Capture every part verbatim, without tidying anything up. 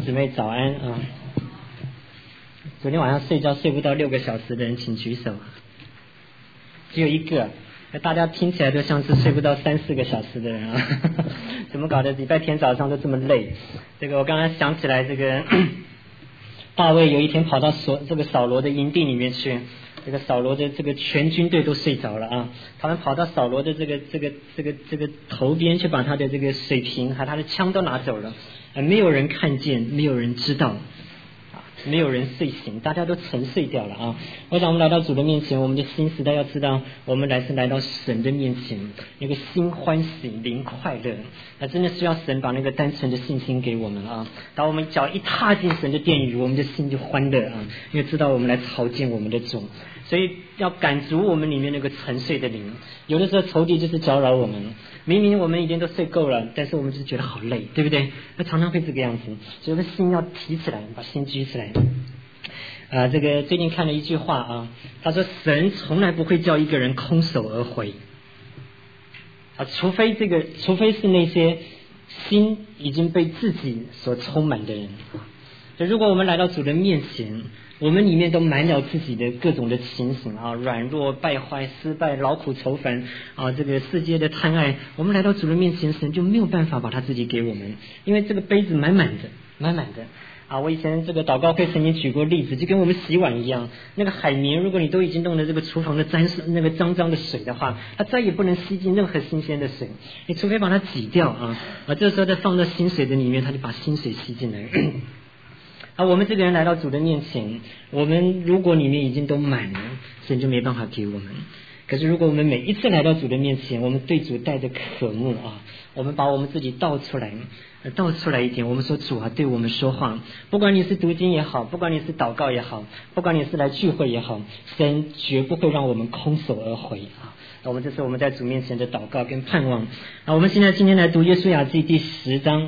姊妹早安啊！昨天晚上睡觉睡不到六个小时的人请举手，只有一个。大家听起来都像是睡不到三四个小时的人啊，怎么搞的？礼拜天早上都这么累？这个我刚才想起来，这个大卫有一天跑到所这个扫罗的营地里面去，这个扫罗的这个全军队都睡着了啊，他们跑到扫罗的这个这个这个这个头边去，把他的这个水瓶和他的枪都拿走了，呃，没有人看见，没有人知道。没有人睡醒，大家都沉睡掉了啊！我想我们来到主的面前，我们的心实在要知道，我们来是来到神的面前，那个心欢喜，灵快乐，那真的是要神把那个单纯的信心给我们啊！当我们脚一踏进神的殿宇，我们的心就欢乐啊，因为知道我们来朝见我们的主，所以要赶逐我们里面那个沉睡的灵。有的时候仇敌就是搅扰我们，明明我们已经都睡够了，但是我们就是觉得好累，对不对？那常常会这个样子，所以我们心要提起来，把心举起来。啊，这个最近看了一句话啊，他说神从来不会叫一个人空手而回啊，除非这个，除非是那些心已经被自己所充满的人。就如果我们来到主的面前，我们里面都满了自己的各种的情形啊，软弱、败坏、失败、劳苦、愁烦啊，这个世界的贪爱，我们来到主的面前，神就没有办法把他自己给我们，因为这个杯子满满的，满满的。啊，我以前这个祷告会曾经举过例子，就跟我们洗碗一样，那个海绵，如果你都已经弄了这个厨房的脏那个脏脏的水的话，它再也不能吸进任何新鲜的水，你除非把它挤掉啊，啊，这时候再放到新水的里面，它就把新水吸进来。啊，我们这个人来到主的面前，我们如果里面已经都满了，神就没办法给我们。可是如果我们每一次来到主的面前，我们对主带着渴慕啊，我们把我们自己倒出来，倒出来一点，我们说主啊，对我们说话，不管你是读经也好，不管你是祷告也好，不管你是来聚会也好，神绝不会让我们空手而回啊。我们这是我们在主面前的祷告跟盼望啊。我们现在今天来读约书亚记第十章。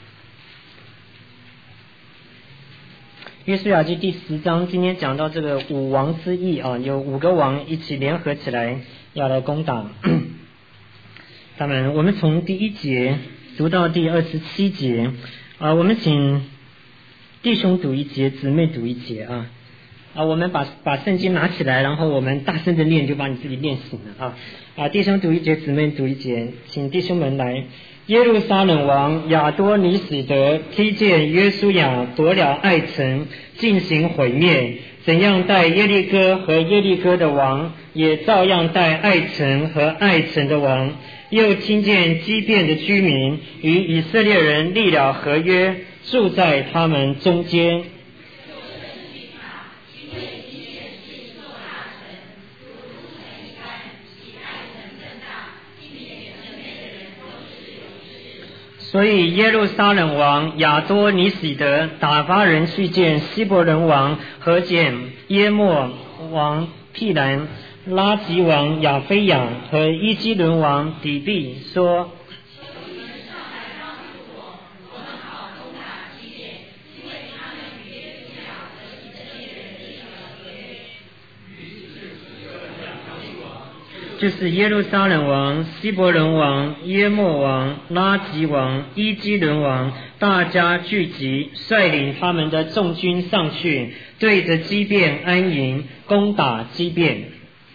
约书亚记第十章，今天讲到这个五王之役啊，有五个王一起联合起来要来攻打他们。我们从第一节读到第二十七节啊，我们请弟兄读一节，姊妹读一节啊啊，我们把把圣经拿起来，然后我们大声的念，就把你自己念醒了啊啊！弟兄读一节，姊妹读一节，请弟兄们来。耶路撒冷王亚多尼史德踢见约书亚夺了爱城，进行毁灭，怎样待耶利哥和耶利哥的王，也照样待爱城和爱城的王。又听见基遍的居民与以色列人立了合约，住在他们中间。所以耶路撒冷王亚多尼史德打发人去见希伯伦王和见耶莫王毗兰、拉吉王亚非亚和伊基伦王底比，说：就是耶路撒冷王、希伯伦王、耶莫王、拉吉王、伊基伦王，大家聚集，率领他们的众军上去，对着基遍安营，攻打基遍。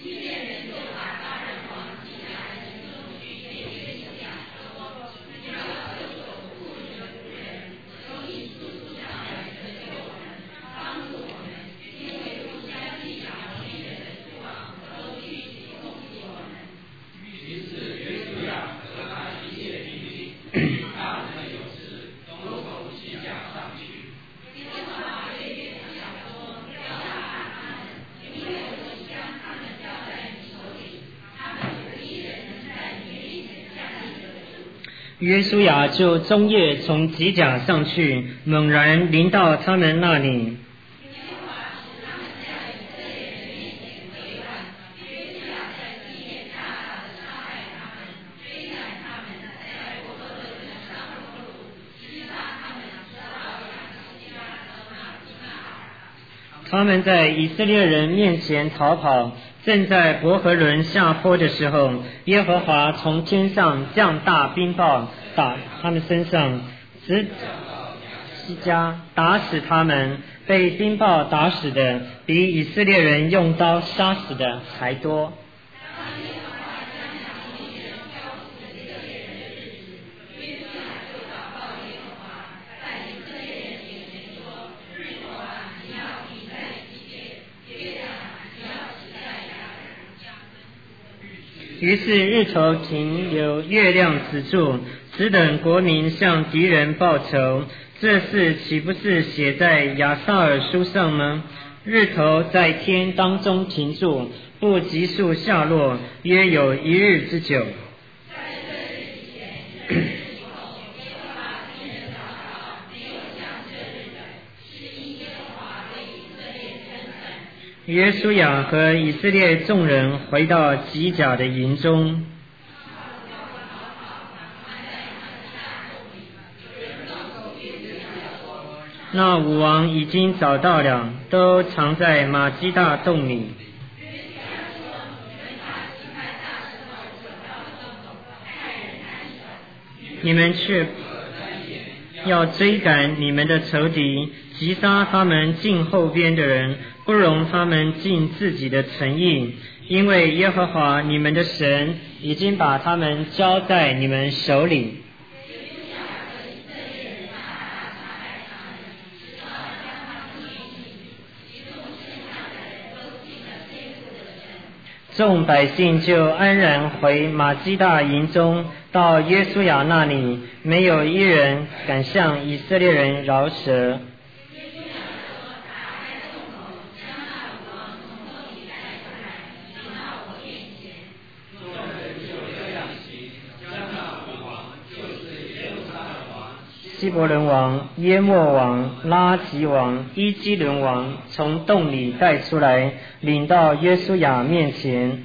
约书亚就中夜从吉甲上去，猛然临到他们那里。他们在以色列人面前逃跑，正在伯和伦下坡的时候，耶和华从天上降大冰雹，打他们身上，直西家，打死他们，被冰雹打死的比以色列人用刀杀死的还多。于是日头停留，月亮止住，只等国民向敌人报仇。这事岂不是写在亚萨尔书上吗？日头在天当中停住，不急速下落，约有一日之久。约书亚和以色列众人回到吉甲的营中，那五王已经找到了，都藏在马基大洞里。你们却要追赶你们的仇敌，击杀他们近后边的人，不容他们尽自己的诚意，因为耶和华你们的神已经把他们交在你们手里。众百姓就安然回马基大营中，到约书亚那里，没有一人敢向以色列人饶舌。希伯伦王、耶莫王、拉吉王、伊基伦王从洞里带出来，领到约书亚面前。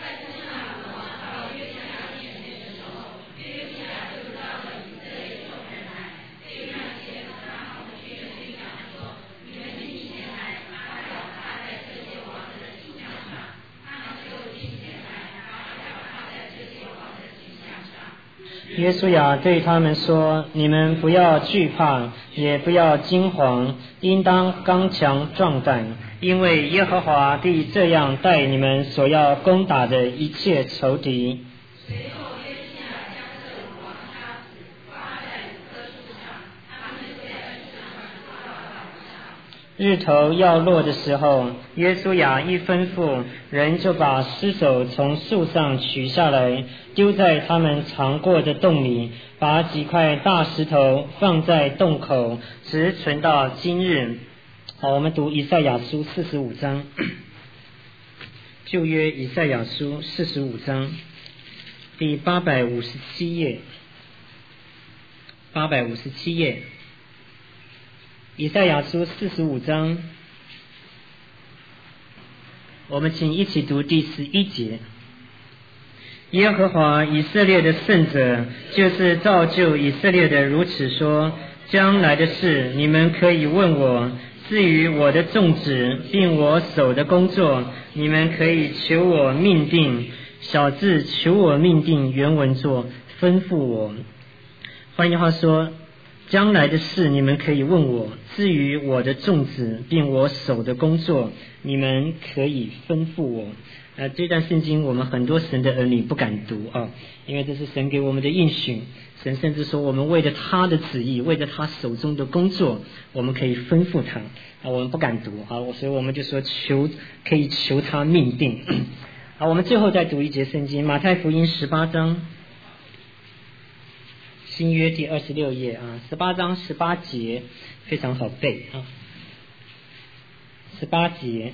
约书亚对他们说：你们不要惧怕，也不要惊惶，应当刚强壮胆，因为耶和华必这样待你们所要攻打的一切仇敌。日头要落的时候，约书亚一吩咐，人就把尸首从树上取下来，丢在他们藏过的洞里，把几块大石头放在洞口，直存到今日。好，我们读以赛亚书四十五章，旧约以赛亚书四十五章第八百五十七页，八百五十七页。以赛亚书四十五章，我们请一起读第十一节。耶和华以色列的圣者，就是造就以色列的，如此说：将来的事你们可以问我，至于我的种植并我手的工作，你们可以求我命定。小字求我命定，原文作吩咐我。换句话说，将来的事你们可以问我，至于我的种植并我手的工作，你们可以吩咐我。呃，这段圣经我们很多神的儿女不敢读啊，因为这是神给我们的应许。神甚至说，我们为了他的旨意，为了他手中的工作，我们可以吩咐他啊，我们不敢读啊，所以我们就说求可以求他命定。好，我们最后再读一节圣经，马太福音十八章。新约第二十六页啊，十八章十八节非常好背啊。十八节，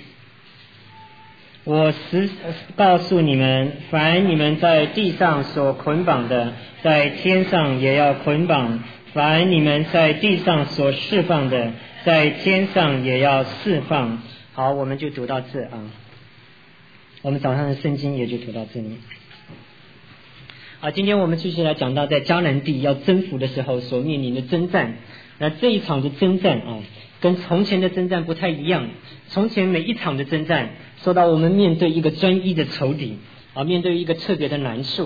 我实告诉你们，凡你们在地上所捆绑的，在天上也要捆绑；凡你们在地上所释放的，在天上也要释放。好，我们就读到这啊。我们早上的圣经也就读到这里。啊，今天我们继续来讲到在迦南地要征服的时候所面临的征战。那这一场的征战啊，跟从前的征战不太一样。从前每一场的征战，说到我们面对一个专一的仇敌啊，面对一个特别的难处。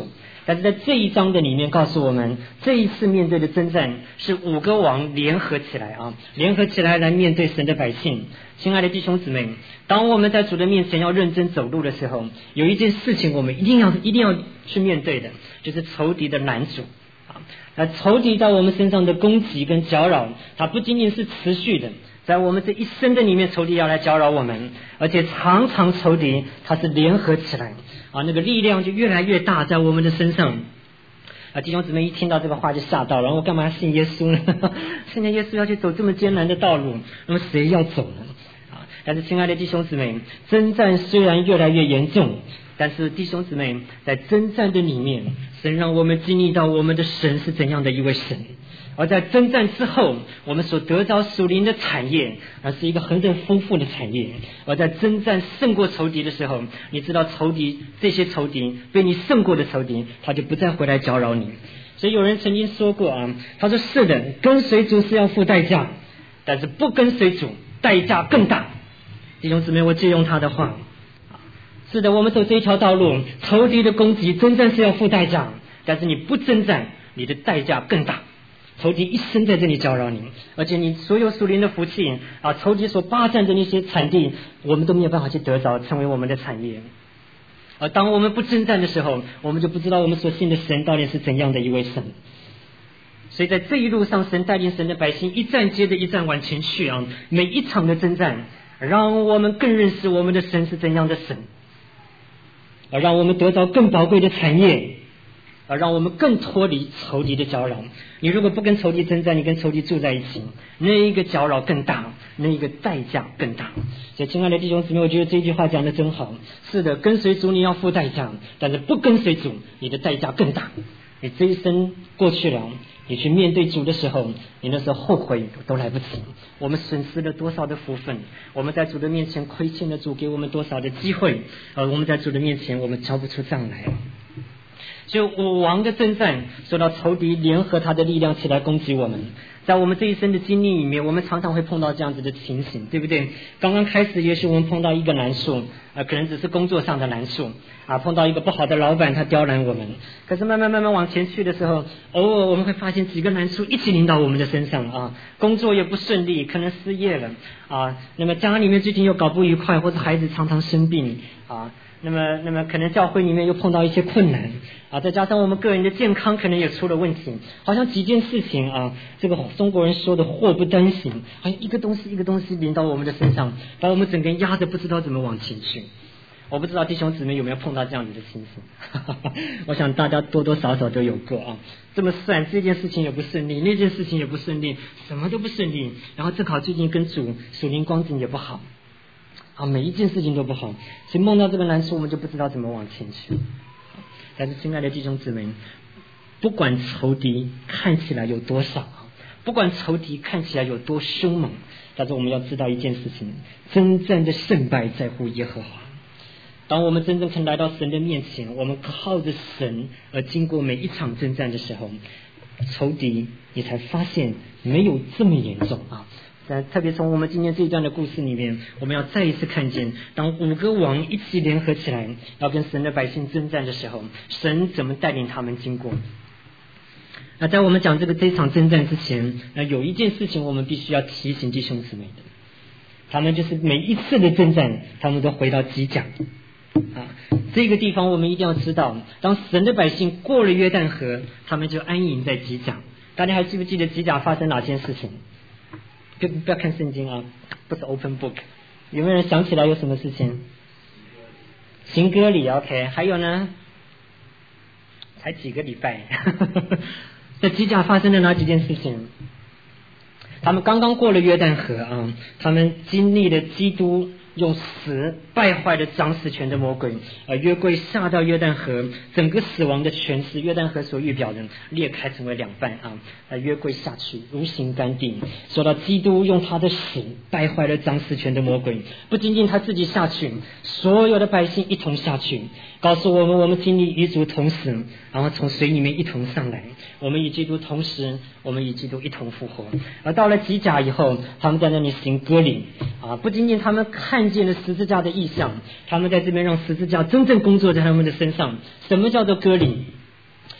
但是在这一章的里面告诉我们，这一次面对的征战是五个王联合起来啊，联合起来来面对神的百姓。亲爱的弟兄姊妹，当我们在主的面前要认真走路的时候，有一件事情我们一定要一定要去面对的，就是仇敌的拦阻啊。那仇敌在我们身上的攻击跟搅扰，它不仅仅是持续的，在我们这一生的里面，仇敌要来搅扰我们，而且常常仇敌它是联合起来啊，那个力量就越来越大在我们的身上啊。弟兄姊妹一听到这个话就吓到了，然后干嘛要信耶稣呢？现在耶稣要去走这么艰难的道路，那么谁要走呢？啊，但是亲爱的弟兄姊妹，征战虽然越来越严重，但是弟兄姊妹在征战的里面，神让我们经历到我们的神是怎样的一位神。而在征战之后，我们所得到属灵的产业，而是一个很很丰富的产业。而在征战胜过仇敌的时候，你知道仇敌这些仇敌被你胜过的仇敌，他就不再回来搅扰你。所以有人曾经说过啊，他说是的，跟随主是要付代价，但是不跟随主代价更大。弟兄姊妹，我借用他的话，是的，我们走这一条道路，仇敌的攻击征战是要付代价，但是你不征战，你的代价更大。仇敌一生在这里搅扰你，而且你所有属灵的福气啊，仇敌所霸占的那些产地，我们都没有办法去得着，成为我们的产业。而当我们不征战的时候，我们就不知道我们所信的神到底是怎样的一位神。所以在这一路上，神带领神的百姓一战接着一战往前去啊，每一场的征战让我们更认识我们的神是怎样的神，而让我们得到更宝贵的产业，而让我们更脱离仇敌的搅扰。你如果不跟仇敌征战，你跟仇敌住在一起，那一个搅扰更大，那一个代价更大。所以亲爱的弟兄姊妹，我觉得这句话讲得真好。是的，跟随主你要付代价，但是不跟随主，你的代价更大。你这一生过去了，你去面对主的时候，你那时候后悔都来不及。我们损失了多少的福分，我们在主的面前亏欠了主给我们多少的机会，而我们在主的面前我们交不出账来。就五王的征战，说到仇敌联合他的力量起来攻击我们，在我们这一生的经历里面，我们常常会碰到这样子的情形，对不对？刚刚开始也许我们碰到一个难处，呃，可能只是工作上的难处啊，碰到一个不好的老板他刁难我们，可是慢慢慢慢往前去的时候，偶尔我们会发现几个难处一起临到我们的身上啊，工作也不顺利，可能失业了啊，那么家里面最近又搞不愉快，或者孩子常常生病啊，那么那么可能教会里面又碰到一些困难啊，再加上我们个人的健康可能也出了问题，好像几件事情啊，这个中国人说的祸不单行，好像一个东西一个东西临到我们的身上，把我们整个人压得不知道怎么往前去。我不知道弟兄姊妹有没有碰到这样子的情形我想大家多多少少都有过啊。这么算这件事情也不顺利，那件事情也不顺利，什么都不顺利，然后正好最近跟主属灵光景也不好啊，每一件事情都不好，所以梦到这个难处我们就不知道怎么往前去。但是亲爱的弟兄姊妹，不管仇敌看起来有多少，不管仇敌看起来有多凶猛，但是我们要知道一件事情，真正的胜败在乎耶和华。当我们真正肯来到神的面前，我们靠着神而经过每一场征战的时候，仇敌你才发现没有这么严重啊。但特别从我们今天这一段的故事里面，我们要再一次看见，当五个王一起联合起来要跟神的百姓征战的时候，神怎么带领他们经过。那在我们讲这个这一场征战之前，那有一件事情我们必须要提醒弟兄姊妹的，他们就是每一次的征战他们都回到吉甲啊，这个地方我们一定要知道，当神的百姓过了约旦河，他们就安营在吉甲。大家还记不记得吉甲发生哪件事情？不不要看圣经啊，不是 open book。有没有人想起来有什么事情？行歌礼 OK， 还有呢？才几个礼拜在吉甲发生了哪几件事情？他们刚刚过了约旦河啊，他们经历了基督用死败坏了掌死权的魔鬼，而约柜下到约旦河，整个死亡的权势，约旦河所预表的裂开成为两半啊，而约柜下去如行干地。说到基督用他的死败坏了掌死权的魔鬼，不仅仅他自己下去，所有的百姓一同下去，告诉我们我们经历与主同死，然后从水里面一同上来，我们与基督同时，我们与基督一同复活。而到了吉甲以后，他们在那里行割礼啊，不仅仅他们看见了十字架的意象，他们在这边让十字架真正工作在他们的身上。什么叫做割礼？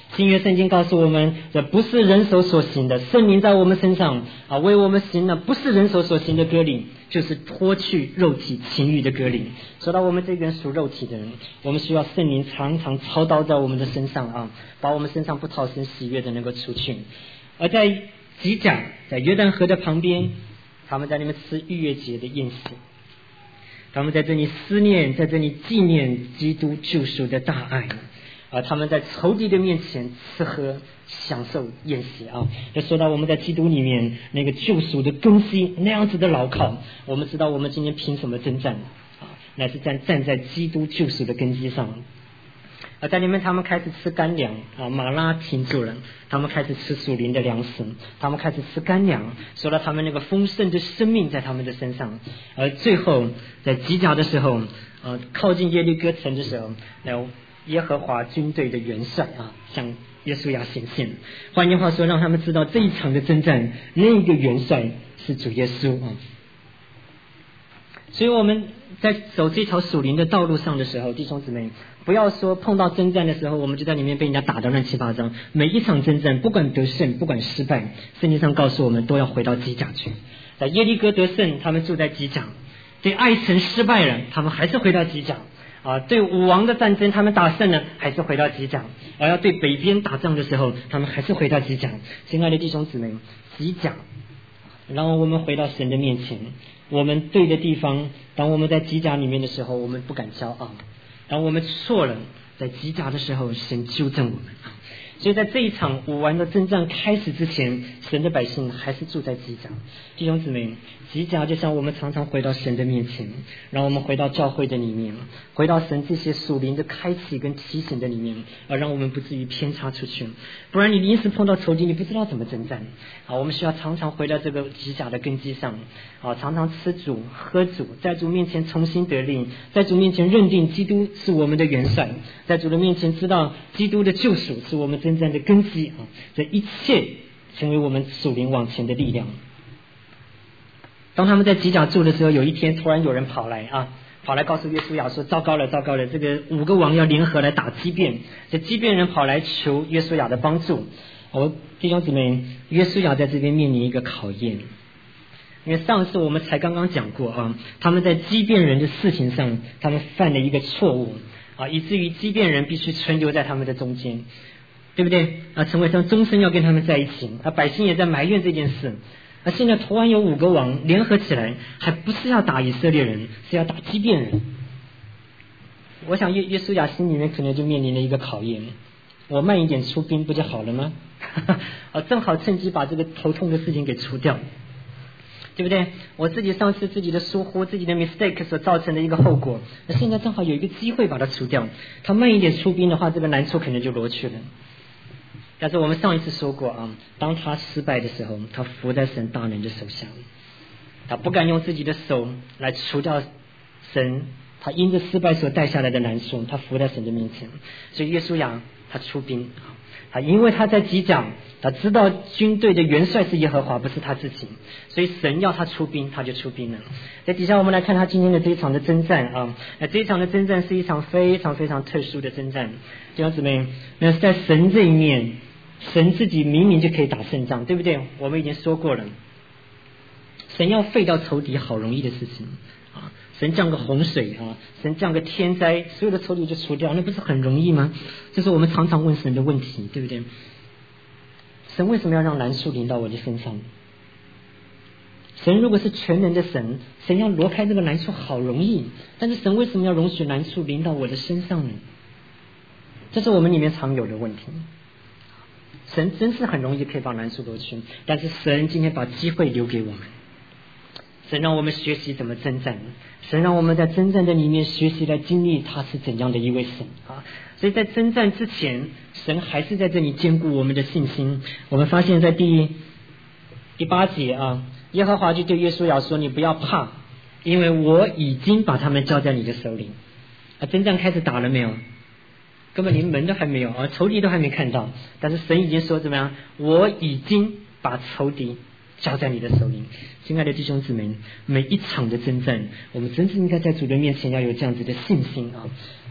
新约圣经告诉我们，这不是人手所行的，圣灵在我们身上啊，为我们行了不是人手所行的割礼，就是脱去肉体情欲的割礼。说到我们这个人属肉体的人，我们需要圣灵常常操刀在我们的身上啊，把我们身上不讨神喜悦的能够除去。而在吉甲，在约旦河的旁边，他们在那边吃逾越节的宴席，他们在这里思念，在这里纪念基督救赎的大爱。啊，他们在仇敌的面前吃喝享受宴席啊！就说到我们在基督里面那个救赎的根基那样子的牢靠，我们知道我们今天凭什么征战啊？乃是站站在基督救赎的根基上。啊，在里面他们开始吃干粮啊，马拉停住了，他们开始吃属灵的粮食，他们开始吃干粮，说到他们那个丰盛的生命在他们的身上。而最后在吉甲的时候，呃，靠近耶利哥城的时候，然后耶和华军队的元帅啊，向约书亚显现。换句话说，让他们知道这一场的征战，那个元帅是主耶稣啊。所以我们在走这条属灵的道路上的时候，弟兄姊妹，不要说碰到征战的时候，我们就在里面被人家打得乱七八糟。每一场征战，不管得胜，不管失败，圣经上告诉我们，都要回到吉甲去。在耶利哥得胜，他们住在吉甲；对爱城失败了，他们还是回到吉甲。啊，对武王的战争他们打胜了，还是回到吉甲；而要对北边打仗的时候，他们还是回到吉甲。亲爱的弟兄姊妹，吉甲让我们回到神的面前，我们对的地方，当我们在吉甲里面的时候，我们不敢骄傲；当我们错了，在吉甲的时候，神纠正我们。所以在这一场武王的征战开始之前，神的百姓还是住在吉甲。弟兄姊妹，吉甲就像我们常常回到神的面前，让我们回到教会的里面，回到神这些属灵的开启跟提醒的里面，而让我们不至于偏差出去。不然你临时碰到仇敌，你不知道怎么征战啊！我们需要常常回到这个吉甲的根基上啊，常常吃主喝主，在主面前重新得力，在主面前认定基督是我们的元帅，在主的面前知道基督的救赎是我们征战的根基啊！这一切成为我们属灵往前的力量。当他们在吉甲住的时候，有一天突然有人跑来啊，跑来告诉约书亚说：糟糕了，糟糕了，这个五个王要联合来打基遍。这基遍人跑来求约书亚的帮助。我弟兄姊妹，约书亚在这边面临一个考验，因为上次我们才刚刚讲过啊，他们在基遍人的事情上，他们犯了一个错误啊，以至于基遍人必须存留在他们的中间，对不对啊？成为他终身要跟他们在一起啊，百姓也在埋怨这件事。而现在突然有五个王联合起来，还不是要打以色列人，是要打基遍人。我想约约书亚心里面可能就面临了一个考验，我慢一点出兵不就好了吗？啊，正好趁机把这个头痛的事情给除掉，对不对？我自己上次自己的疏忽，自己的 mistake 所造成的一个后果，那现在正好有一个机会把它除掉。他慢一点出兵的话，这个难处可能就挪去了。但是我们上一次说过啊，当他失败的时候，他伏在神大能的手下，他不敢用自己的手来除掉神他因着失败所带下来的难处，他伏在神的面前。所以约书亚他出兵，他因为他在吉甲，他知道军队的元帅是耶和华，不是他自己，所以神要他出兵，他就出兵了。在底下我们来看他今天的这一场的征战啊，那这一场的征战是一场非常非常特殊的征战。弟兄姊妹，那在神这一面，神自己明明就可以打胜仗，对不对？我们已经说过了，神要废掉仇敌好容易的事情啊！神降个洪水啊，神降个天灾，所有的仇敌就除掉，那不是很容易吗？这是我们常常问神的问题，对不对？神为什么要让难处临到我的身上？神如果是全能的神，神要挪开这个难处好容易，但是神为什么要容许难处临到我的身上呢？这是我们里面常有的问题。神真是很容易可以把难处夺去，但是神今天把机会留给我们，神让我们学习怎么征战，神让我们在征战的里面学习来经历他是怎样的一位神啊！所以在征战之前，神还是在这里兼顾我们的信心。我们发现在第第八节啊，耶和华就对约书亚说：你不要怕，因为我已经把他们交在你的手里。啊，征战开始打了没有？根本连门都还没有啊，仇敌都还没看到，但是神已经说怎么样？我已经把仇敌交在你的手里。亲爱的弟兄姊妹，每一场的征战，我们真是应该在主的面前要有这样子的信心啊！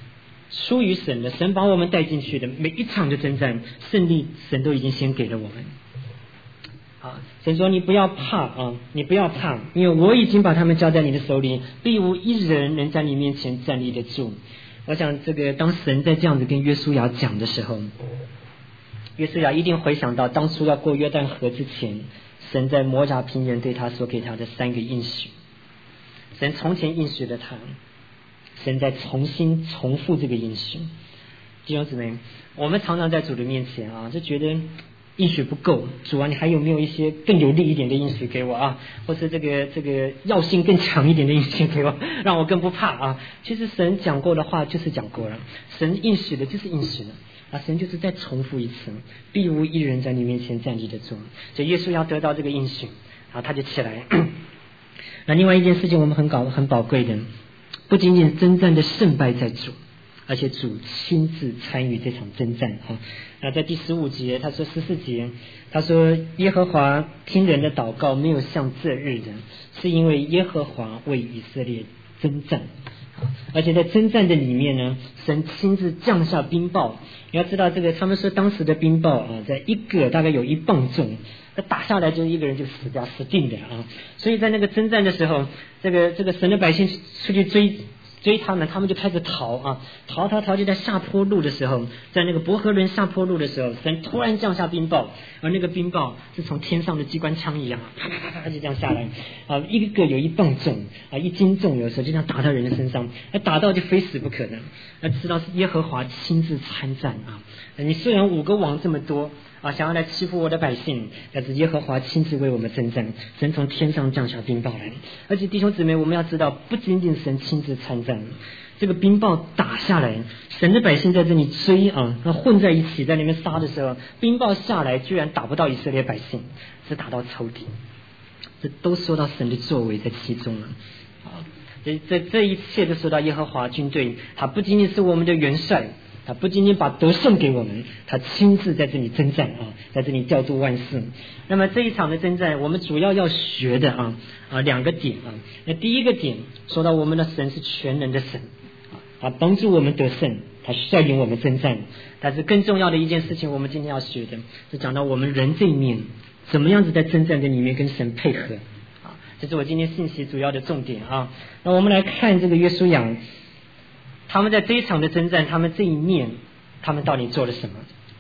出于神的，神把我们带进去的每一场的征战胜利，神都已经先给了我们。啊，神说你不要怕啊，你不要怕，因为我已经把他们交在你的手里，必无一人能在你面前站立得住。我想这个当神在这样子跟约书亚讲的时候，约书亚一定回想到当初要过约旦河之前，神在摩押平原对他所给他的三个应许。神从前应许了他，神在重新重复这个应许。弟兄姊妹，我们常常在主的面前啊，就觉得应许不够，主啊，你还有没有一些更有力一点的应许给我啊？或是这个这个药性更强一点的应许给我，让我更不怕啊？其实神讲过的话就是讲过了，神应许的就是应许了啊，神就是再重复一次，必无一人在你面前站立得住。所以耶稣要得到这个应许啊，他就起来。那另外一件事情我们很搞很宝贵的，不仅仅征战的胜败在主，而且主亲自参与这场征战啊。那在第十五节，他说十四节，他说耶和华听人的祷告没有像这日的，是因为耶和华为以色列征战。而且在征战的里面呢，神亲自降下冰雹。你要知道这个，他们说当时的冰雹啊，在一个大概有一磅重，那打下来就是一个人就死掉死定的啊。所以在那个征战的时候，这个这个神的百姓出去追追他们，他们就开始逃啊，逃逃逃，就在下坡路的时候，在那个伯和伦下坡路的时候，神突然降下冰雹，而那个冰雹是从天上的机关枪一样，啪啪啪啪就这样下来啊，一个有一磅重啊，一斤重，有时候就这样打到人的身上，那打到就非死不可能。那知道是耶和华亲自参战啊，你虽然五个王这么多啊，想要来欺负我的百姓，但是耶和华亲自为我们征战，神从天上降下冰雹来。而且弟兄姊妹，我们要知道，不仅仅神亲自参战，这个冰雹打下来，神的百姓在这里追啊，那混在一起在那边杀的时候，冰雹下来居然打不到以色列百姓，是打到仇敌，这都说到神的作为在其中了啊。这这这一切都说到耶和华军队，他不仅仅是我们的元帅，他不仅仅把得胜给我们，他亲自在这里征战啊，在这里调度万事。那么这一场的征战，我们主要要学的啊啊两个点啊。那第一个点说到我们的神是全能的神啊，帮助我们得胜，他率领我们征战。但是更重要的一件事情，我们今天要学的是讲到我们人这一面怎么样子在征战的里面跟神配合啊，这是我今天信息主要的重点啊。那我们来看这个约书亚，他们在这一场的征战，他们这一面他们到底做了什么？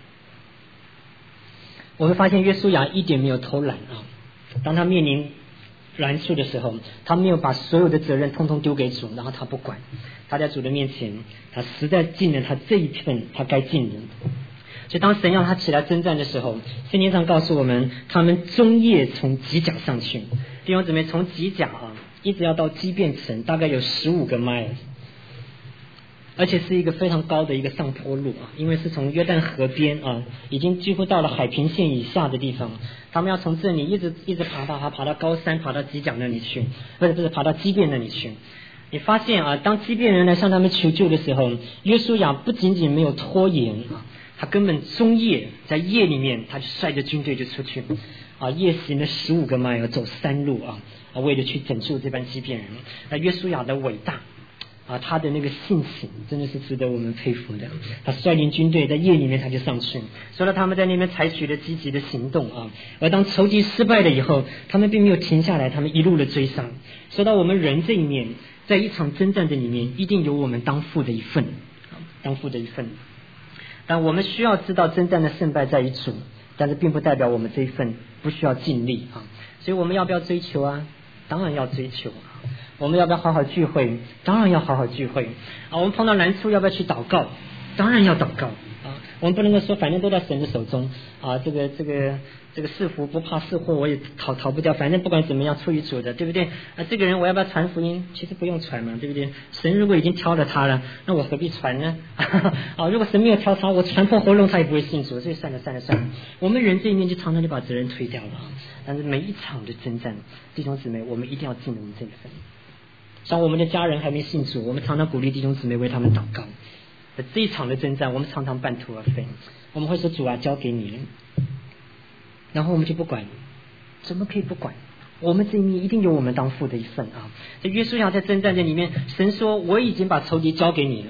我们发现约书亚一点没有偷懒啊，当他面临难处的时候，他没有把所有的责任通通丢给主，然后他不管，他在主的面前，他实在尽了他这一份他该尽的。所以当神让他起来征战的时候，圣经上告诉我们，他们终夜从吉甲上去，弟兄姊妹，从吉甲啊一直要到基遍城，大概有十五个 miles， 而且是一个非常高的一个上坡路啊，因为是从约旦河边啊，已经几乎到了海平线以下的地方，他们要从这里一直一直爬爬爬爬到高山，爬到吉甲那里去，不是不是爬到基遍那里去。你发现啊，当基遍人来向他们求救的时候，约书亚不仅仅没有拖延啊，他根本中夜在夜里面，他就率着军队就出去啊，夜行了十五个 mile， 走山路啊，啊，为了去拯救这班基遍人。那约书亚的伟大啊，他的那个性情真的是值得我们佩服的。他率领军队在夜里面他就上去，说了他们在那边采取了积极的行动啊。而当仇敌失败了以后，他们并没有停下来，他们一路的追杀。说到我们人这一面，在一场征战的里面，一定有我们当负的一份，当负的一份。但我们需要知道征战的胜败在于主，但是并不代表我们这一份不需要尽力啊。所以我们要不要追求啊？当然要追求啊。我们要不要好好聚会？当然要好好聚会啊。我们碰到难处要不要去祷告？当然要祷告啊。我们不能够说反正都在神的手中啊，这个这个这个是福不怕是祸，我也逃逃不掉，反正不管怎么样出于主的，对不对啊？这个人我要不要传福音？其实不用传嘛，对不对？神如果已经挑了他了，那我何必传呢？啊，如果神没有挑他，我传破喉咙他也不会信主，所以算了算了算了。我们人这一面就常常就把责任推掉了。但是每一场的征战，弟兄姊妹，我们一定要尽我们这一份。像我们的家人还没信主，我们常常鼓励弟兄姊妹为他们祷告。这一场的征战，我们常常半途而废，我们会说主啊，交给你了，然后我们就不管，怎么可以不管？我们这一面一定有我们当负的一份啊！这约书亚在征战这里面，神说我已经把仇敌交给你了，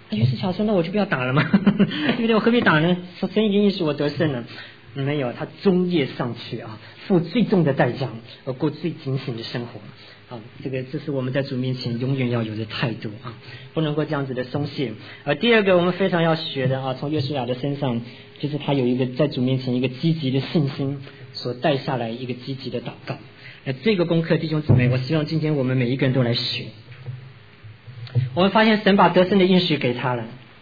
于是想说，那我就不要打了嘛，对不对？我何必打呢？神已经应许我得胜了。没有，他终夜上去啊，付最重的代价，而过最警醒的生活啊。这个这是我们在主面前永远要有的态度啊，不能够这样子的松懈。而第二个我们非常要学的啊，从约书亚的身上，就是他有一个在主面前一个积极的信心所带下来一个积极的祷告。那这个功课，弟兄姊妹，我希望今天我们每一个人都来学。我们发现神把得胜的应许给他了，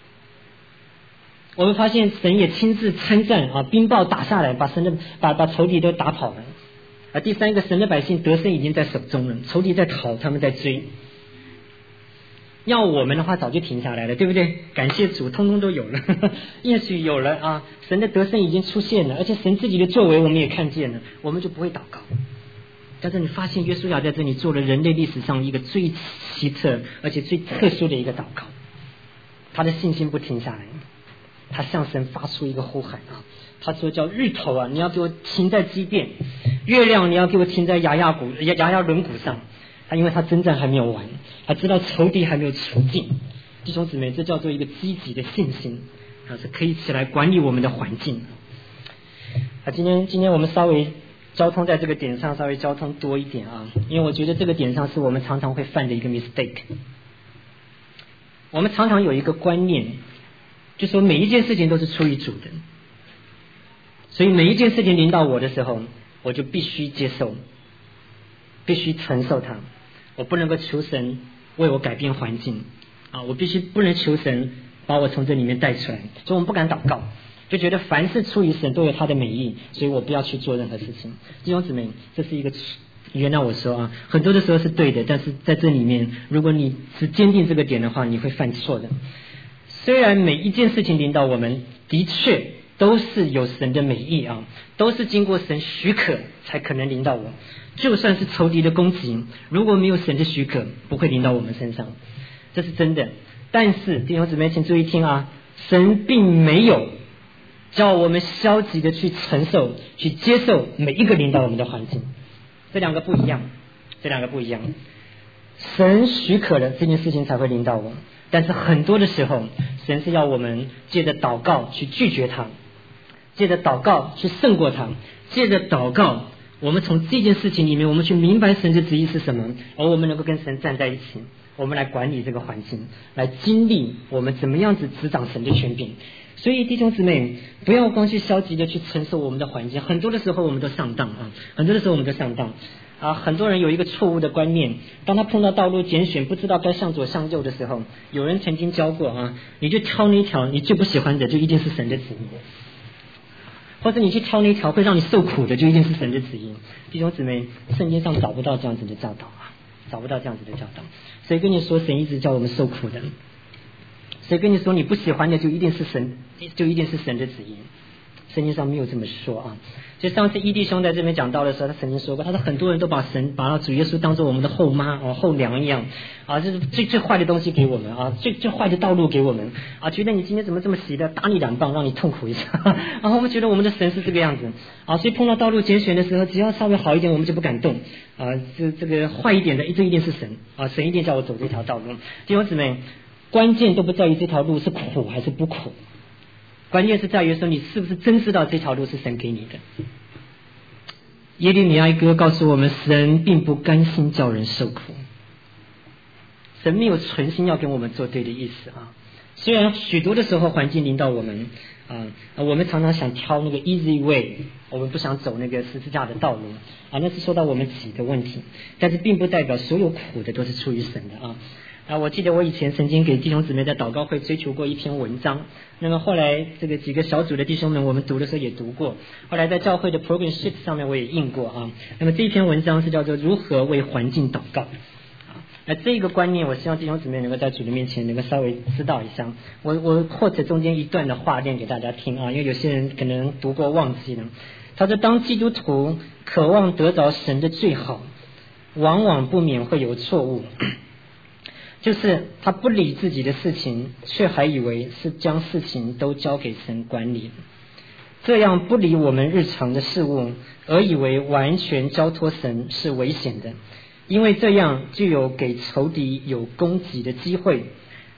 我们发现神也亲自参战啊，冰雹打下来，把神的把把仇敌都打跑了。啊，第三个，神的百姓得胜已经在手中了，仇敌在逃，他们在追。要我们的话，早就停下来了，对不对？感谢主，通通都有了，应许有了啊，神的得胜已经出现了，而且神自己的作为我们也看见了，我们就不会祷告。但是你发现约书亚在这里做了人类历史上一个最奇特而且最特殊的一个祷告，他的信心不停下来，他向神发出一个呼喊啊，他说叫日头啊，你要给我停在基遍，月亮你要给我停在牙牙骨牙牙轮骨上。他因为他征战还没有完，他知道仇敌还没有除尽。弟兄姊妹，这叫做一个积极的信心啊，是可以起来管理我们的环境啊。今天今天我们稍微交通在这个点上稍微交通多一点啊，因为我觉得这个点上是我们常常会犯的一个 mistake。我们常常有一个观念，就说每一件事情都是出于主的，所以每一件事情临到我的时候，我就必须接受，必须承受它，我不能够求神为我改变环境啊，我必须不能求神把我从这里面带出来，所以我们不敢祷告，就觉得凡是出于神都有他的美意，所以我不要去做任何事情。弟兄姊妹，这是一个原谅我说啊，很多的时候是对的，但是在这里面如果你只坚定这个点的话，你会犯错的。虽然每一件事情临到我们的确都是有神的美意啊，都是经过神许可才可能临到我，就算是仇敌的攻击，如果没有神的许可不会临到我们身上，这是真的。但是弟兄姊妹请注意听啊，神并没有叫我们消极的去承受去接受每一个临到我们的环境，这两个不一样，这两个不一样。神许可了这件事情才会临到我，但是很多的时候神是要我们借着祷告去拒绝它，借着祷告去胜过它，借着祷告我们从这件事情里面我们去明白神的旨意是什么，而我们能够跟神站在一起，我们来管理这个环境，来经历我们怎么样子执掌神的权柄。所以弟兄姊妹，不要光去消极的去承受我们的环境，很多的时候我们都上当啊，很多的时候我们都上当啊。很多人有一个错误的观念，当他碰到道路拣选不知道该向左向右的时候，有人曾经教过啊，你就挑那一条你最不喜欢的，就一定是神的旨意，或者你去挑那一条会让你受苦的，就一定是神的旨意。弟兄姊妹，圣经上找不到这样子的教导啊，找不到这样子的教导。谁跟你说神一直叫我们受苦的？谁跟你说你不喜欢的就一定是神，就一定是神的旨意？圣经上没有这么说啊。所以上次伊弟兄在这边讲到的时候，他曾经说过，他说很多人都把神把主耶稣当作我们的后妈哦后娘一样啊，这是最最坏的东西给我们啊，最最坏的道路给我们啊，觉得你今天怎么这么喜的，打你两棒让你痛苦一下然后我们觉得我们的神是这个样子啊，所以碰到道路拣选的时候，只要稍微好一点我们就不敢动啊，这这个坏一点的这一定是神啊，神一定叫我走这条道路。弟兄姊妹，关键都不在于这条路是苦还是不苦，关键是在于说你是不是真知道这条路是神给你的。耶利米哀歌告诉我们，神并不甘心叫人受苦，神没有存心要跟我们做对的意思啊。虽然许多的时候环境临到我们啊，我们常常想挑那个 easy way， 我们不想走那个十字架的道路啊，那是说到我们自己的问题，但是并不代表所有苦的都是出于神的啊。啊，我记得我以前曾经给弟兄姊妹在祷告会追求过一篇文章，那么后来这个几个小组的弟兄们我们读的时候也读过，后来在教会的 program sheet 上面我也印过啊。那么这篇文章是叫做如何为环境祷告啊。那这个观念我希望弟兄姊妹能够在主的面前能够稍微知道一下，我我或者中间一段的话念给大家听啊，因为有些人可能读过忘记了。他说，当基督徒渴望得着神的最好，往往不免会有错误，就是他不理自己的事情，却还以为是将事情都交给神管理，这样不理我们日常的事物，而以为完全交托神是危险的，因为这样就有给仇敌有攻击的机会，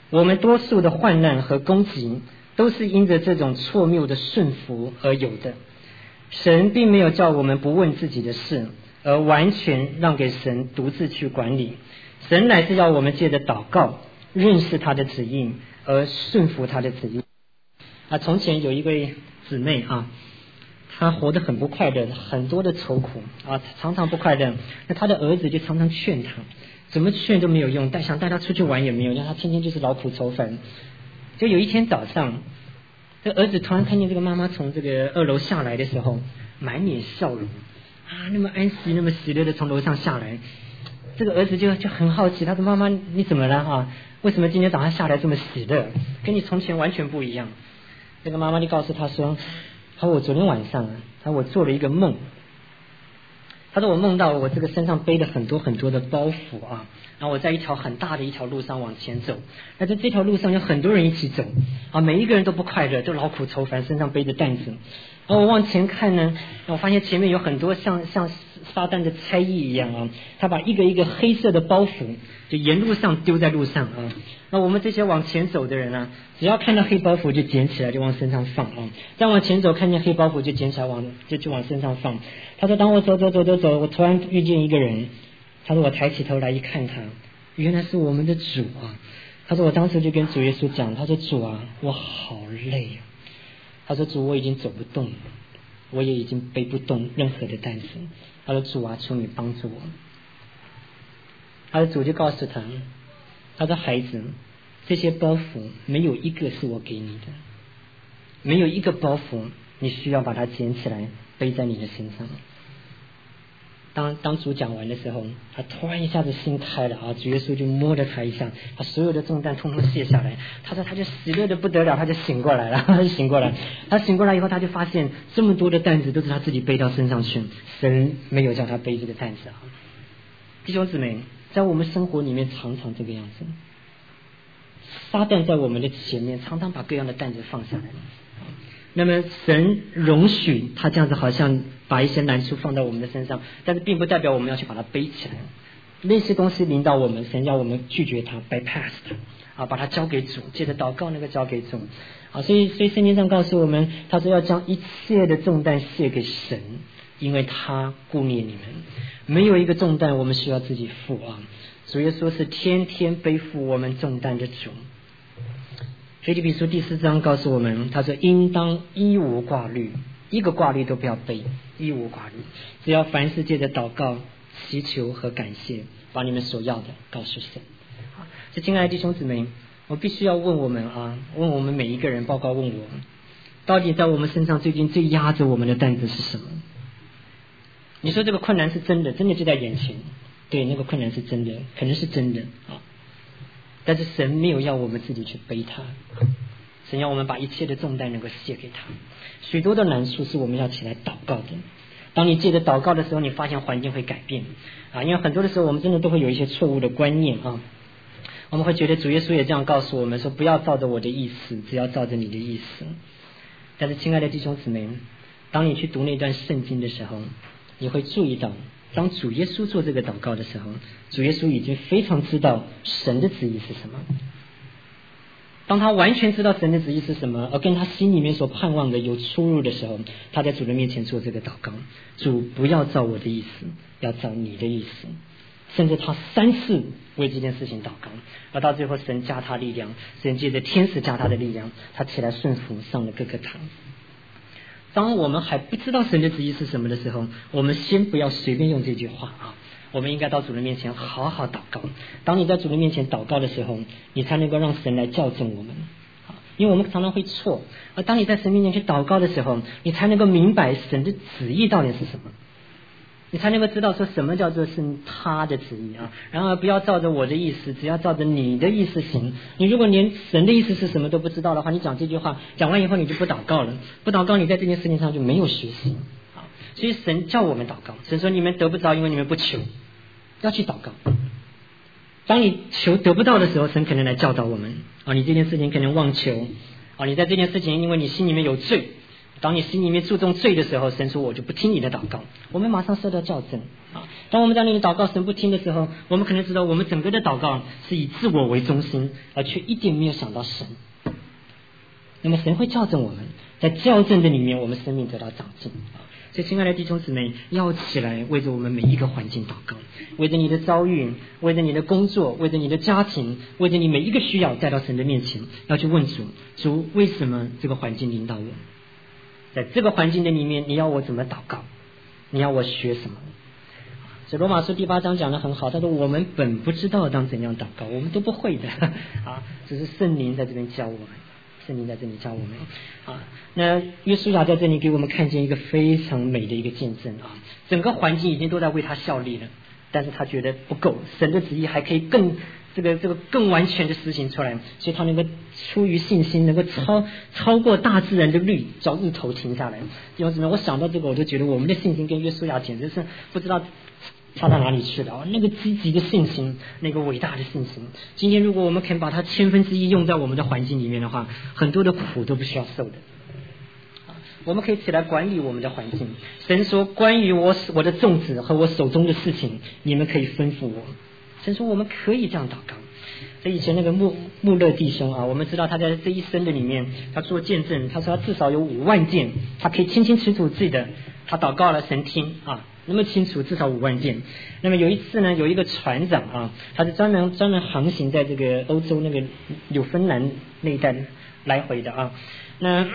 我们多数的患难和攻击都是因着这种错谬的顺服而有的。神并没有叫我们不问自己的事，而完全让给神独自去管理。神乃是要我们借着祷告认识他的旨意，而顺服他的旨意。啊，从前有一位姊妹啊，她活得很不快乐，很多的愁苦啊，常常不快乐。那她的儿子就常常劝她，怎么劝都没有用，带想带她出去玩也没有，让她天天就是劳苦愁烦。就有一天早上，这儿子突然看见这个妈妈从这个二楼下来的时候，满脸笑容啊，那么安息那么喜乐的从楼上下来。这个儿子就就很好奇，他说妈妈你怎么了啊？为什么今天早上下来这么喜乐，跟你从前完全不一样？这个妈妈就告诉他说，他说我昨天晚上啊，他说我做了一个梦，他说我梦到我这个身上背了很多很多的包袱啊，然后我在一条很大的一条路上往前走，那在这条路上有很多人一起走啊，每一个人都不快乐，都劳苦愁烦，身上背着担子。然后我往前看呢，我发现前面有很多像像撒旦的差役一样啊，他把一个一个黑色的包袱就沿路上丢在路上啊。那我们这些往前走的人啊，只要看到黑包袱就捡起来就往身上放啊，再往前走看见黑包袱就捡起来往就就往身上放。他说当我走走走走走，我突然遇见一个人，他说我抬起头来一看他，原来是我们的主啊。他说我当时就跟主耶稣讲，他说主啊，我好累啊。他说主，我已经走不动了，我也已经背不动任何的担子。他说主啊，求你帮助我。他的主就告诉他，他说孩子，这些包袱没有一个是我给你的，没有一个包袱你需要把它捡起来背在你的身上。当当主讲完的时候，他突然一下子心开了啊！主耶稣就摸了他一下，把所有的重担统统卸下来。他说他就喜乐的不得了，他就醒过来了，他就醒过来。他醒过来以后，他就发现这么多的担子都是他自己背到身上去，神没有叫他背这个担子啊！弟兄姊妹，在我们生活里面常常这个样子，撒旦在我们的前面常常把各样的担子放下来。那么神容许他这样子好像把一些难处放到我们的身上，但是并不代表我们要去把它背起来。那些东西领导我们，神要我们拒绝它 bypass 它啊，把它交给主，接着祷告那个交给主啊。所以所以圣经上告诉我们，他说要将一切的重担卸给神，因为他顾念你们，没有一个重担我们需要自己负啊。主耶稣是天天背负我们重担的主。腓立比书第四章告诉我们，他说应当一无挂虑，一个挂虑都不要背，一无挂虑，只要凡事借着祷告祈求和感谢，把你们所要的告诉神。这亲爱的弟兄姊妹，我必须要问我们啊，问我们每一个人，包括问我，到底在我们身上最近最压着我们的担子是什么？你说这个困难是真的，真的就在眼前，对，那个困难是真的，可能是真的啊。但是神没有要我们自己去背它，神要我们把一切的重担能够卸给他。许多的难处是我们要起来祷告的。当你借着祷告的时候，你发现环境会改变啊！因为很多的时候我们真的都会有一些错误的观念啊，我们会觉得主耶稣也这样告诉我们说，不要照着我的意思，只要照着你的意思。但是亲爱的弟兄姊妹，当你去读那段圣经的时候，你会注意到，当主耶稣做这个祷告的时候，主耶稣已经非常知道神的旨意是什么。当他完全知道神的旨意是什么，而跟他心里面所盼望的有出入的时候，他在主的面前做这个祷告，主不要照我的意思，要照你的意思。甚至他三次为这件事情祷告，而到最后神加他力量，神借着天使加他的力量，他起来顺服上了各个堂。当我们还不知道神的旨意是什么的时候，我们先不要随便用这句话啊，我们应该到主的面前好好祷告。当你在主的面前祷告的时候，你才能够让神来校正我们，因为我们常常会错。而当你在神面前去祷告的时候，你才能够明白神的旨意到底是什么，你才能够知道说什么叫做是他的旨意啊。然而不要照着我的意思，只要照着你的意思行。你如果连神的意思是什么都不知道的话，你讲这句话讲完以后你就不祷告了，不祷告你在这件事情上就没有学习啊。所以神叫我们祷告，神说你们得不着，因为你们不求，要去祷告。当你求得不到的时候，神可能来教导我们啊，你这件事情可能忘求啊，你在这件事情因为你心里面有罪当你心里面注重罪的时候，神说我就不听你的祷告，我们马上受到校正啊。当我们在那里祷告神不听的时候，我们可能知道我们整个的祷告是以自我为中心，而却一点没有想到神。那么神会校正我们，在校正的里面我们生命得到长进啊。所以亲爱的弟兄姊妹，要起来为着我们每一个环境祷告，为着你的遭遇，为着你的工作，为着你的家庭，为着你每一个需要带到神的面前，要去问主，主为什么这个环境领导我，在这个环境的里面你要我怎么祷告，你要我学什么。所以罗马书第八章讲得很好，他说我们本不知道当怎样祷告，我们都不会的啊，只是圣灵在这边教我们，圣灵在这里教我们啊。那约书亚在这里给我们看见一个非常美的一个见证啊，整个环境已经都在为他效力了，但是他觉得不够，神的旨意还可以更这个这个更完全的实行出来，所以他能够出于信心能够超超过大自然的律，叫日头停下来。弟兄姊妹，我想到这个我就觉得我们的信心跟约书亚简直是不知道差到哪里去了啊！那个积极的信心，那个伟大的信心，今天如果我们肯把它千分之一用在我们的环境里面的话，很多的苦都不需要受的。我们可以起来管理我们的环境。神说，关于我我的种子和我手中的事情，你们可以吩咐我。神说我们可以这样祷告。所以以前那个穆穆勒弟兄啊，我们知道他在这一生的里面，他做见证，他说他至少有五万件，他可以清清楚楚记得，他祷告了神听啊，那么清楚，至少五万件。那么有一次呢，有一个船长啊，他是专门专门航行在这个欧洲那个纽芬兰那一带来回的啊，那。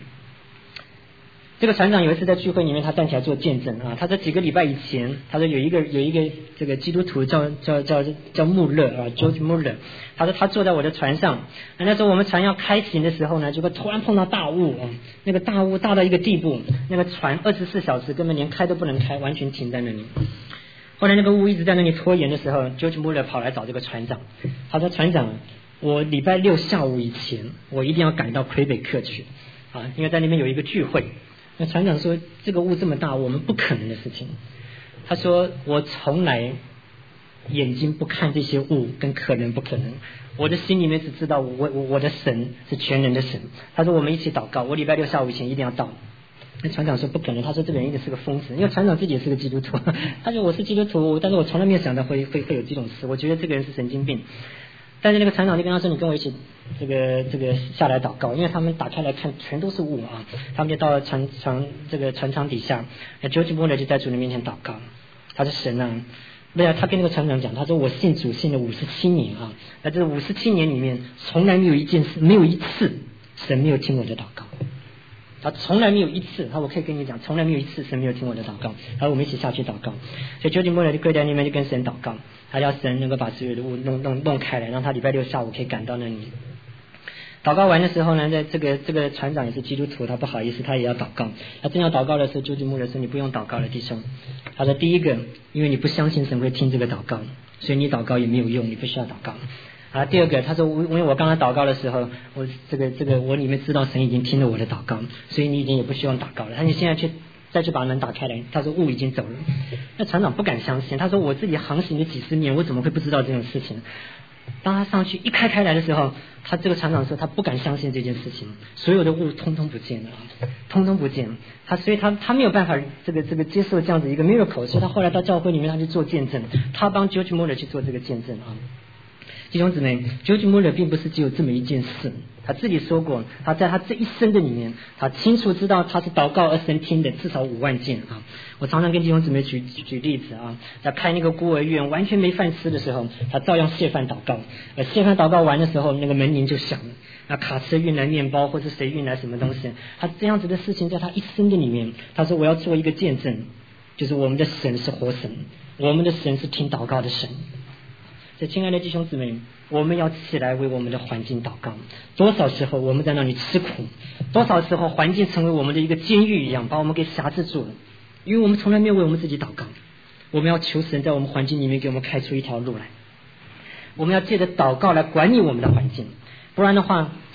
这个船长有一次在聚会里面，他站起来做见证啊。他在几个礼拜以前，他说有一个有一个这个基督徒叫叫叫叫穆勒啊 ，George Muller。他说他坐在我的船上，那时候我们船要开行的时候呢，结果突然碰到大雾啊，那个大雾大到一个地步，那个船二十四小时根本连开都不能开，完全停在那里。后来那个雾一直在那里拖延的时候 ，George Muller 跑来找这个船长，他说船长，我礼拜六下午以前，我一定要赶到魁北克去啊，因为在那边有一个聚会。那船长说这个雾这么大，我们不可能的事情。他说我从来眼睛不看这些雾跟可能不可能，我的心里面只知道我我我的神是全能的神。他说我们一起祷告，我礼拜六下午以前一定要到。那船长说不可能，他说这个人一定是个疯子，因为船长自己也是个基督徒。他说我是基督徒，但是我从来没有想到会会会有这种事，我觉得这个人是神经病。但是那个船长就跟他说，你跟我一起这个这个下来祷告，因为他们打开来看全都是雾啊，他们就到了船船这个船舱底下，那 George Muller 就在主的面前祷告，他说神啊，对啊，他跟那个船长讲，他说我信主信了五十七年啊，在这五十七年里面从来没有一件事，没有一次神没有听我的祷告，他从来没有一次，他我可以跟你讲，从来没有一次神没有听我的祷告。然后我们一起下去祷告，所以 George Muller 就跪在那边就跟神祷告，他要神能够把所有的雾弄弄弄开来，让他礼拜六下午可以赶到那里。祷告完的时候呢，在这个这个船长也是基督徒，他不好意思，他也要祷告。他正要祷告的时候，George Muller说：“你不用祷告了，弟兄。”他说：“第一个，因为你不相信神会听这个祷告，所以你祷告也没有用，你不需要祷告。”啊，第二个，他说，因为我刚才祷告的时候，我这个这个我里面知道神已经听了我的祷告，所以你已经也不需要祷告了。他说你现在去再去把门打开来，他说雾已经走了。那船长不敢相信，他说我自己航行了几十年，我怎么会不知道这种事情？当他上去一开开来的时候，他这个船长说他不敢相信这件事情，所有的雾通通不见了，通通不见。他所以他他没有办法这个这个接受这样子一个 miracle， 所以他后来到教会里面他去做见证，他帮 George Muller 去做这个见证啊。弟兄姊妹 ，George Muller 并不是只有这么一件事，他自己说过，他在他这一生的里面，他清楚知道他是祷告而神听的至少五万件啊。我常常跟弟兄姊妹举举例子啊，在开那个孤儿院完全没饭吃的时候，他照样谢饭祷告，呃，谢饭祷告完的时候，那个门铃就响了，那卡车运来面包或者谁运来什么东西，他这样子的事情在他一生的里面，他说我要做一个见证，就是我们的神是活神，我们的神是听祷告的神。所以亲爱的弟兄姊妹，我们要起来为我们的环境祷告。多少时候我们在那里吃苦，多少时候环境成为我们的一个监狱一样，把我们给辖制住了，因为我们从来没有为我们自己祷告。我们要求神在我们环境里面给我们开出一条路来，我们要借着祷告来管理我们的环境，不然的话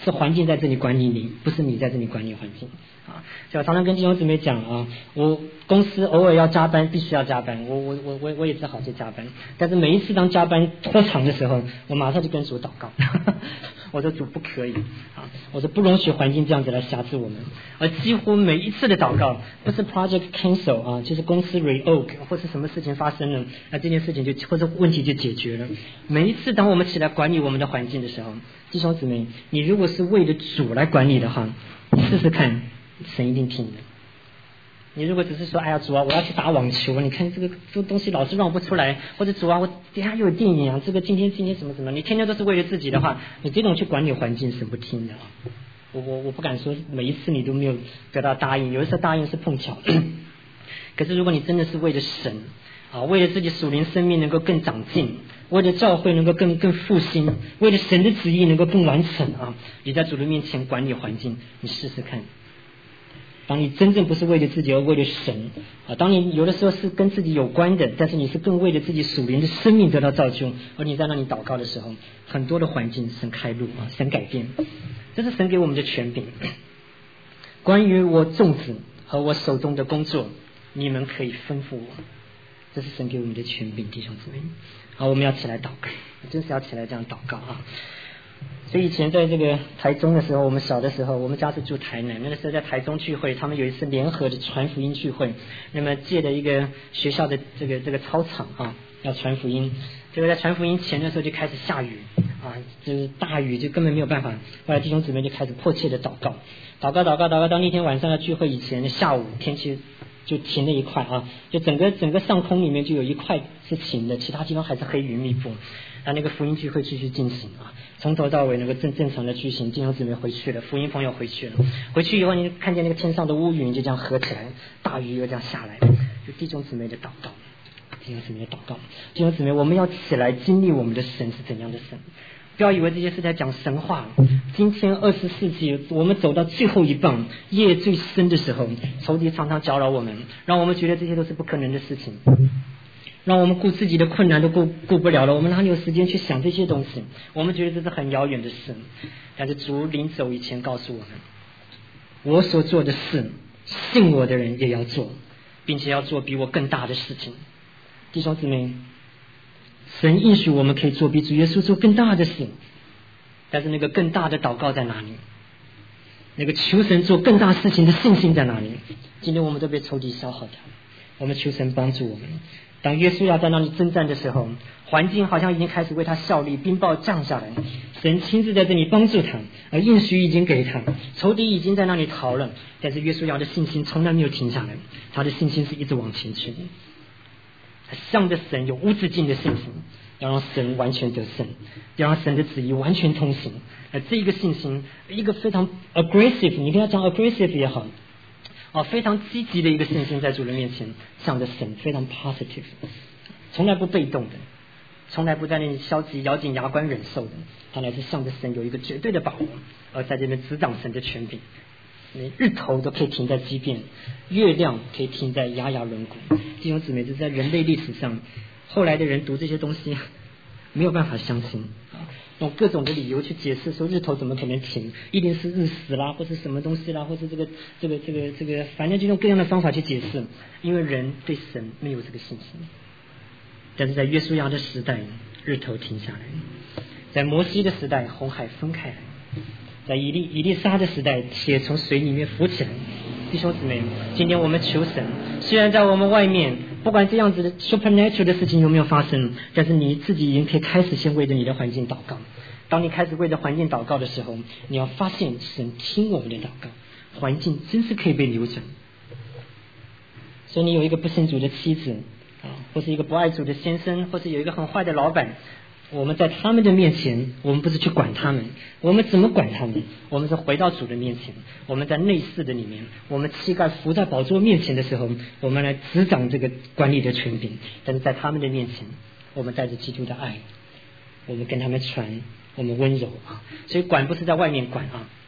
是环境在这里管理你，不是你在这里管理环境啊。所以我常常跟弟兄姊妹讲啊，我公司偶尔要加班，必须要加班，我我我我我也只好去加班。但是每一次当加班拖长的时候，我马上就跟主祷告，我说主不可以啊，我说不容许环境这样子来辖制我们。而几乎每一次的祷告，不是 project cancel 啊，就是公司 reorg 或是什么事情发生了，那这件事情就或者问题就解决了。每一次当我们起来管理我们的环境的时候，弟兄姊妹，你如果是为了主来管理的话，试试看，神一定听的。你如果只是说，哎呀主啊，我要去打网球，你看这个这个东西老是让不出来，或者主啊，我等下又有电影啊，这个今天今天什么什么，你天天都是为了自己的话，你这种去管理环境是不听的啊。我我我不敢说每一次你都没有得到答应，有的时候答应是碰巧。可是如果你真的是为了神啊，为了自己属灵生命能够更长进，为了教会能够更更复兴，为了神的旨意能够更完成啊，你在主的面前管理环境，你试试看。当你真正不是为了自己而为了神啊，当你有的时候是跟自己有关的，但是你是更为了自己属灵的生命得到造就，而你在那里祷告的时候，很多的环境神开路啊，神改变，这是神给我们的权柄。关于我种子和我手中的工作，你们可以吩咐我，这是神给我们的权柄，弟兄姊妹。好，我们要起来祷告，真是要起来这样祷告啊。所以以前在这个台中的时候，我们小的时候，我们家是住台南，那个时候在台中聚会，他们有一次联合的传福音聚会，那么借了一个学校的这个这个操场啊，要传福音。结果在传福音前的时候就开始下雨啊，就是大雨，就根本没有办法。后来弟兄姊妹就开始迫切的祷告，祷告祷告祷告，到那天晚上要聚会以前的下午，天气就晴了一块啊，就整个整个上空里面就有一块是晴的，其他地方还是黑云密布。那那个福音聚会继续进行啊，从头到尾能够正正常的举行，弟兄姊妹回去了，福音朋友回去了，回去以后你看见那个天上的乌云就这样合起来，大雨又这样下来，就弟兄姊妹的祷告，弟兄姊妹的祷告，弟兄姊妹，我们要起来经历我们的神是怎样的神。不要以为这些是在讲神话。今天二十世纪，我们走到最后一棒，夜最深的时候，仇敌常常搅扰我们，让我们觉得这些都是不可能的事情，让我们顾自己的困难都顾顾不了了，我们哪里有时间去想这些东西？我们觉得这是很遥远的事。但是主临走以前告诉我们，我所做的事，信我的人也要做，并且要做比我更大的事情。弟兄姊妹，神应许我们可以做比主耶稣做更大的事，但是那个更大的祷告在哪里？那个求神做更大事情的信心在哪里？今天我们都被仇敌消耗掉，我们求神帮助我们。当约书亚在那里征战的时候，环境好像已经开始为他效力，冰雹降下来，神亲自在这里帮助他，而应许已经给他，仇敌已经在那里逃了，但是约书亚的信心从来没有停下来，他的信心是一直往前去的，向着神有无止境的信心，要让神完全得胜，要让神的旨意完全通行。而这一个信心，一个非常 aggressive， 你跟他讲 aggressive 也好啊，非常积极的一个信心，在主人面前向着神，非常 positive， 从来不被动的，从来不在那里消极咬紧牙关忍受的，他乃是向着神有一个绝对的把握，而在这边执掌神的权柄。你日头都可以停在畸变，月亮可以停在牙牙轮毂。弟兄姊妹，这在人类历史上，后来的人读这些东西没有办法相信，用各种的理由去解释说日头怎么可能停，一定是日食啦，或是什么东西啦，或是这个这个这个这个，反正就用各样的方法去解释，因为人对神没有这个信心。但是在约书亚的时代，日头停下来；在摩西的时代，红海分开来；在以利以利沙的时代，铁从水里面浮起来。弟兄姊妹，今天我们求神，虽然在我们外面不管这样子的 supernatural 的事情有没有发生，但是你自己已经可以开始先为着你的环境祷告。当你开始为着环境祷告的时候，你要发现神听我们的祷告，环境真是可以被扭转。所以你有一个不信主的妻子啊，或是一个不爱主的先生，或是有一个很坏的老板，我们在他们的面前，我们不是去管他们，我们怎么管他们？我们是回到主的面前，我们在内室的里面，我们膝盖伏在宝座面前的时候，我们来执掌这个管理的权柄。但是在他们的面前，我们带着基督的爱，我们跟他们传，我们温柔啊。所以管不是在外面管啊，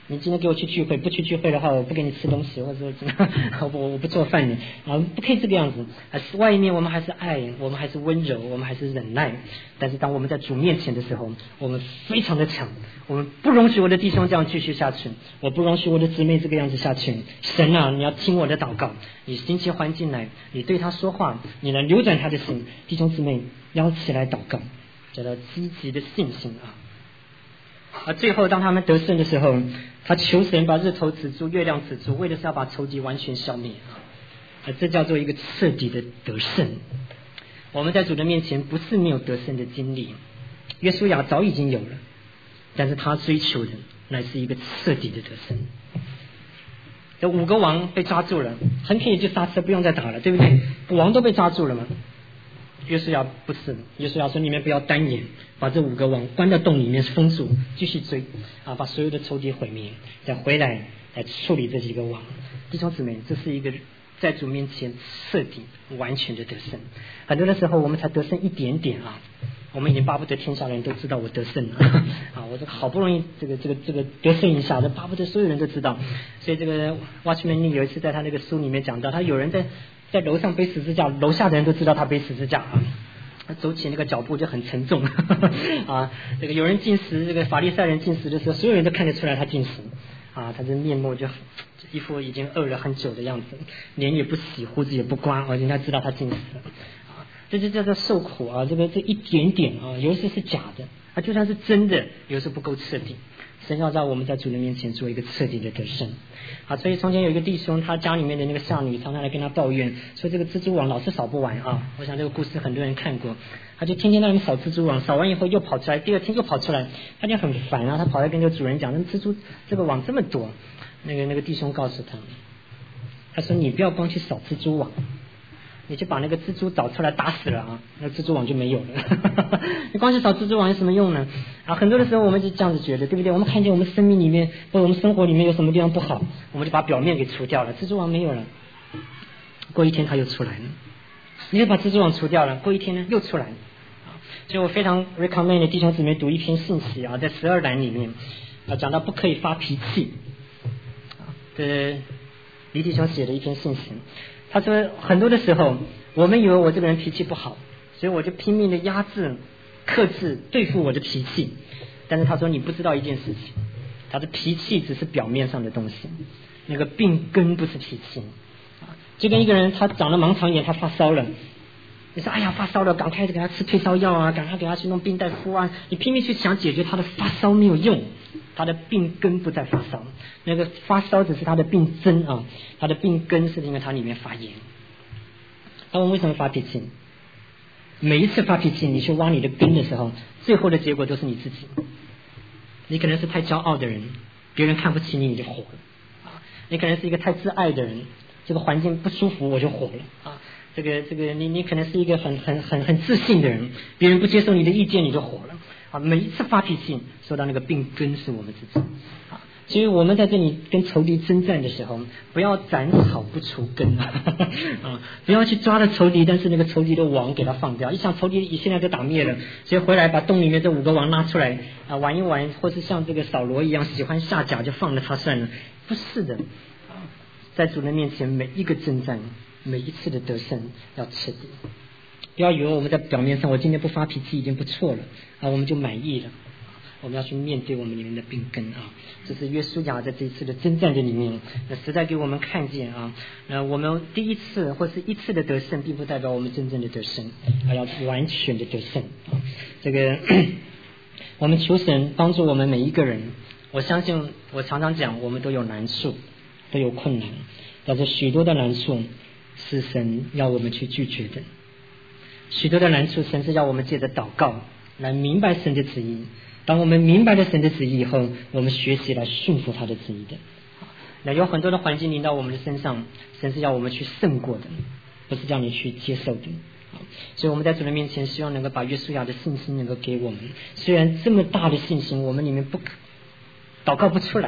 你今天给我去聚会，不去聚会的话，我不给你吃东西，或者说怎么，我我不做饭的啊，不可以这个样子。啊，外面我们还是爱，我们还是温柔，我们还是忍耐。但是当我们在主面前的时候，我们非常的强，我们不容许我的弟兄这样继续下去，我不容许我的姊妹这个样子下去。神啊，你要听我的祷告，你兴起环境来，你对他说话，你来扭转他的心。弟兄姊妹，要起来祷告，叫到积极的信心啊。而最后当他们得胜的时候，他求神把日头止住，月亮止住，为的是要把仇敌完全消灭啊！这叫做一个彻底的得胜。我们在主的面前不是没有得胜的经历，约书亚早已经有了，但是他追求的乃是一个彻底的得胜。这五个王被抓住了，很可以就刹车，不用再打了，对不对？王都被抓住了嘛。约书亚不是，约书亚说你们不要单眼，把这五个王关到洞里面封住，继续追啊，把所有的仇敌毁灭，再回来来处理这几个王。弟兄姊妹，这是一个在主面前彻底完全的得胜。很多的时候我们才得胜一点点啊，我们已经巴不得天下的人都知道我得胜了啊！我这好不容易这个这个这个得胜一下，这巴不得所有人都知道。所以这个 Watchman 有一次在他那个书里面讲到，他有人在在楼上背十字架，楼下的人都知道他背十字架啊，他走起那个脚步就很沉重啊。这个有人进食，这个法利赛人进食的时候，所有人都看得出来他进食啊，他这面目就一副已经饿了很久的样子，脸也不洗，胡子也不刮，啊，人家知道他进食啊，这就叫做受苦啊。这个这一点点啊，有时是假的啊，就算是真的，有时不够彻底。神要让我们在主人面前做一个彻底的得胜啊！所以从前有一个弟兄，他家里面的那个下女常常来跟他抱怨，说这个蜘蛛网老是扫不完啊！我想这个故事很多人看过，他就天天在那里扫蜘蛛网，扫完以后又跑出来，第二天又跑出来，他就很烦啊！他跑来跟这个主人讲，那蜘蛛这个网这么多，那个那个弟兄告诉他，他说你不要光去扫蜘蛛网，你就把那个蜘蛛找出来打死了啊，那蜘蛛网就没有了你光是扫蜘蛛网有什么用呢啊？很多的时候我们就这样子觉得，对不对？我们看见我们生命里面或者我们生活里面有什么地方不好，我们就把表面给除掉了，蜘蛛网没有了，过一天它又出来了，你就把蜘蛛网除掉了，过一天呢又出来了。所以我非常 recommend 弟兄姊妹读一篇信息啊，在十二栏里面啊讲到不可以发脾气啊，这李弟兄写的一篇信息，他说很多的时候我们以为我这个人脾气不好，所以我就拼命的压制克制对付我的脾气，但是他说你不知道一件事情，他的脾气只是表面上的东西，那个病根不是脾气啊。就跟一个人他长了盲肠炎，他发烧了，你说哎呀发烧了，赶快给他吃退烧药啊，赶快给他去弄冰袋敷啊，你拼命去想解决他的发烧没有用，他的病根不在发烧，那个发烧只是他的病根啊，他的病根是因为他里面发炎。那我们为什么发脾气？每一次发脾气你去挖你的根的时候，最后的结果都是你自己。你可能是太骄傲的人，别人看不起你你就火了啊！你可能是一个太自爱的人，这个环境不舒服我就火了啊！这个这个你你可能是一个很很很很自信的人，别人不接受你的意见你就火了啊！每一次发脾气说到那个病根是我们自己啊！所以我们在这里跟仇敌征战的时候，不要斩草不除根啊！啊，不要去抓了仇敌，但是那个仇敌的网给他放掉，一想仇敌现在就打灭了，所以回来把洞里面这五个王拉出来啊玩一玩，或是像这个扫罗一样喜欢下甲就放了他算了，不是的啊！在主人面前每一个征战，每一次的得胜要彻底，不要以为我们在表面上我今天不发脾气已经不错了啊，我们就满意了。我们要去面对我们里面的病根啊！这是约书亚在这一次的征战的里面，那实在给我们看见啊，呃，我们第一次或是一次的得胜，并不代表我们真正的得胜，而要完全的得胜啊！这个我们求神帮助我们每一个人。我相信我常常讲，我们都有难处，都有困难，但是许多的难处是神要我们去拒绝的，许多的难处神是要我们借着祷告来明白神的旨意。当我们明白了神的旨意以后，我们学习来顺服他的旨意的。那有很多的环境临到我们的身上，神是要我们去胜过的，不是叫你去接受的。所以我们在主的面前希望能够把约书亚的信心能够给我们。虽然这么大的信心我们里面不祷告不出来，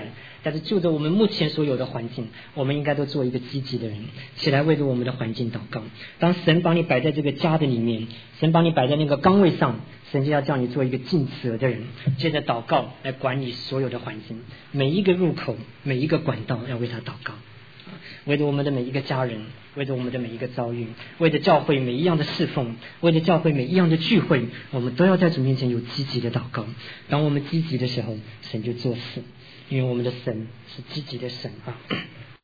但是就着我们目前所有的环境，我们应该都做一个积极的人，起来为着我们的环境祷告。当神把你摆在这个家的里面，神把你摆在那个岗位上，神就要叫你做一个尽责的人，借着祷告来管理所有的环境，每一个入口，每一个管道要为他祷告，为着我们的每一个家人，为着我们的每一个遭遇，为着教会每一样的侍奉，为着教会每一样的聚会，我们都要在主面前有积极的祷告。当我们积极的时候，神就做事，因为我们的神是积极的神啊。